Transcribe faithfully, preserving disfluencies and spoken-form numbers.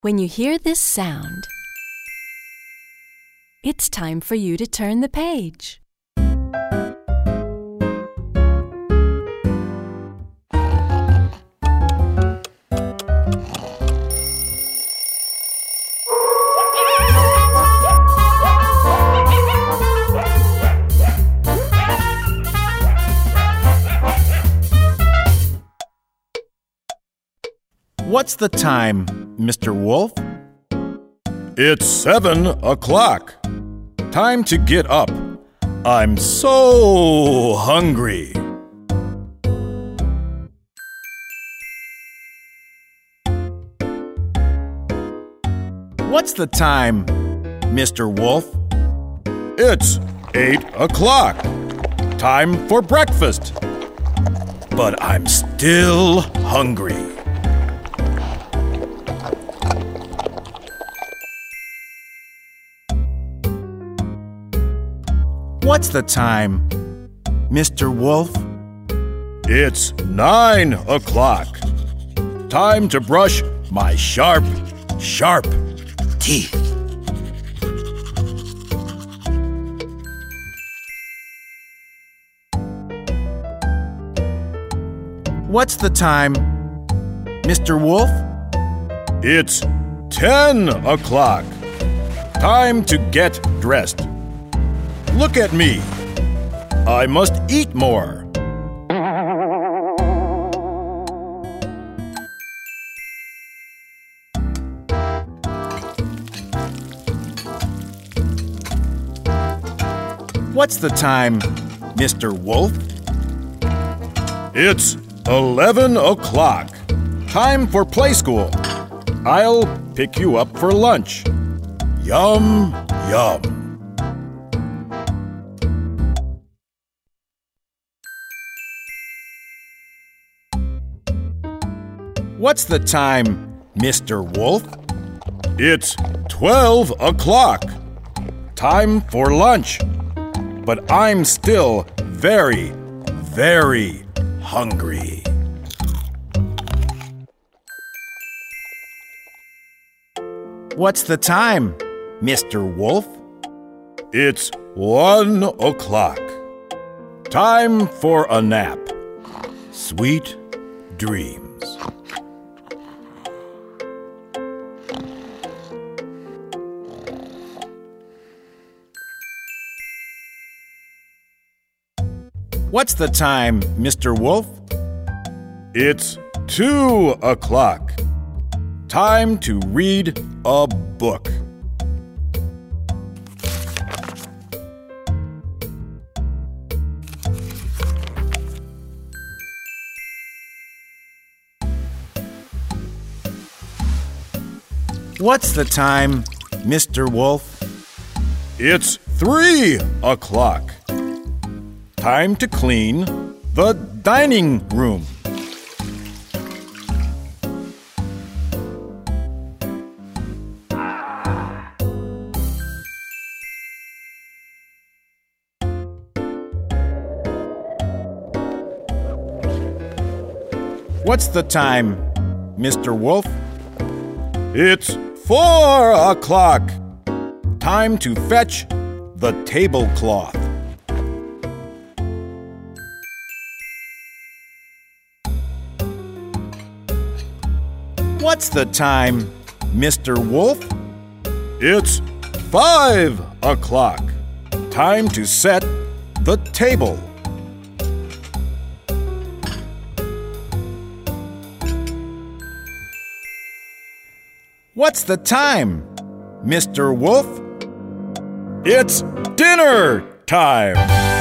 When you hear this sound, it's time for you to turn the page. What's the time, Mister Wolf? It's seven o'clock. Time to get up. I'm so hungry. What's the time, Mister Wolf? It's eight o'clock. Time for breakfast. But I'm still hungry. What's the time, Mister Wolf? It's nine o'clock. Time to brush my sharp, sharp teeth. What's the time, Mister Wolf? It's ten o'clock. Time to get dressed. Look at me. I must eat more. What's the time, Mister Wolf? It's eleven o'clock. Time for play school. I'll pick you up for lunch. Yum, yum. What's the time, Mister Wolf? It's twelve o'clock. Time for lunch. But I'm still very, very hungry. What's the time, Mister Wolf? It's one o'clock. Time for a nap. Sweet dreams. What's the time, Mister Wolf? It's two o'clock. Time to read a book. What's the time, Mister Wolf? It's three o'clock. Time to clean the dining room. What's the time, Mister Wolf? It's four o'clock. Time to fetch the tablecloth. What's the time, Mister Wolf? It's five o'clock. Time to set the table. What's the time, Mister Wolf? It's dinner time.